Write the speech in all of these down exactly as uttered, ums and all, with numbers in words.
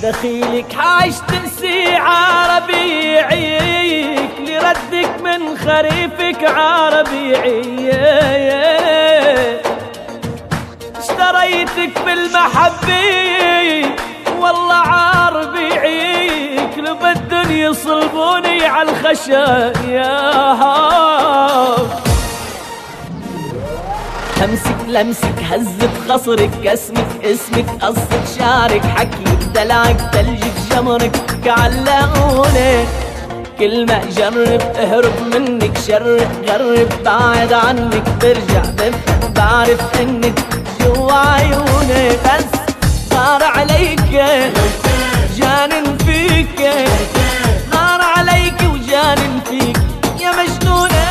دخيلك حاج تنسي عربيعيك لردك من خريفك عربيعي. اشتريتك بالمحبة والله عربيعيك لب الدنيا يصلبوني على الخشايا. همسك لمسك هزة خصرك كسمك اسمك قصة شعرك حكيك دلعك تلجك جمرك كعلقوني. كل ما اجرب اهرب منك شرق غرب بعد عنك برجع بفهم بعرف انك جوا عيوني. بس صار عليك جانن فيك صار عليك وجانن فيك يا مجنونة.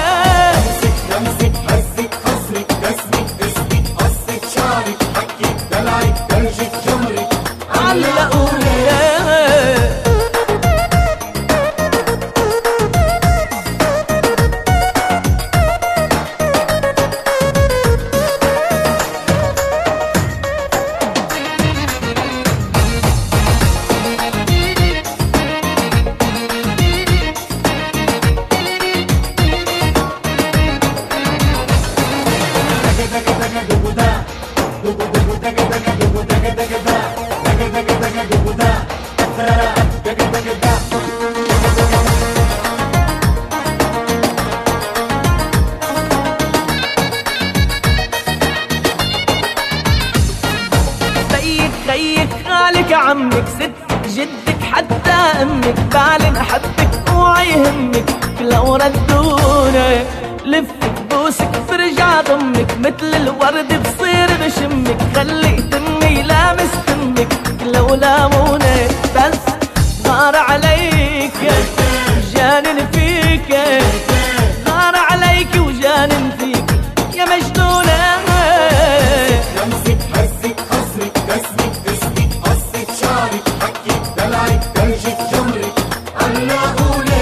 خيك خالك عمك ستك جدك حتى امك بعلن احبك اوعي يهمك لو ردونا. لفك بوسك برجع ضمك مثل الورد بصير بشمك خلي تمي لامس تمك لو لامونا. بس صار عليك جانن فيك صار عليك وجانن فيك يا مجنونة. لمسك هزك خصرك كسمك اسمك قصة شعرك حكيك دلعك درجك جمرك علقولي.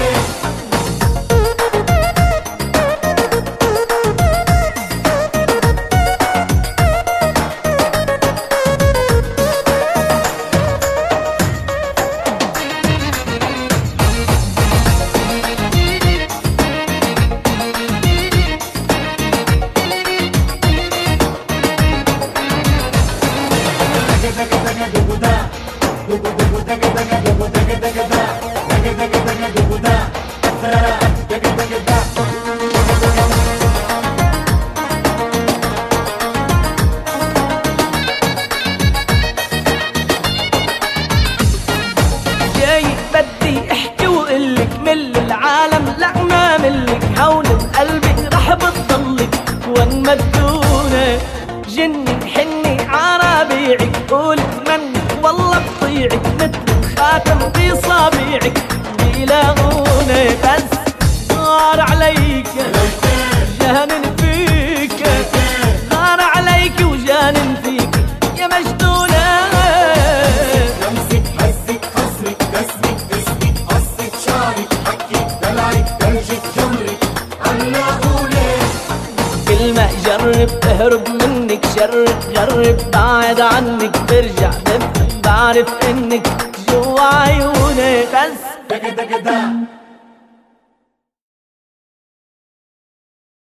جاي بدي احكي وقلك مل العالم لا ما ملك هون بقلبك رح بتضلك وين ما تدوني. جني حني عربيعك قولت منك والله بطيعك مثل الخاتم بصابيعك بيلاقوني. بس صار عليك جانن فيك صار عليك وجانن فيك يا مجنونة. لمسك هزك خصرك كسمك اسمك قصة شعرك حكيك دلعك درجك جمرك علقولي. كل ما اجرب اهرب منك شرق غرب بعد عنك برجع بفهم بعرف انك جوا عيوني. بس دقا دقا دا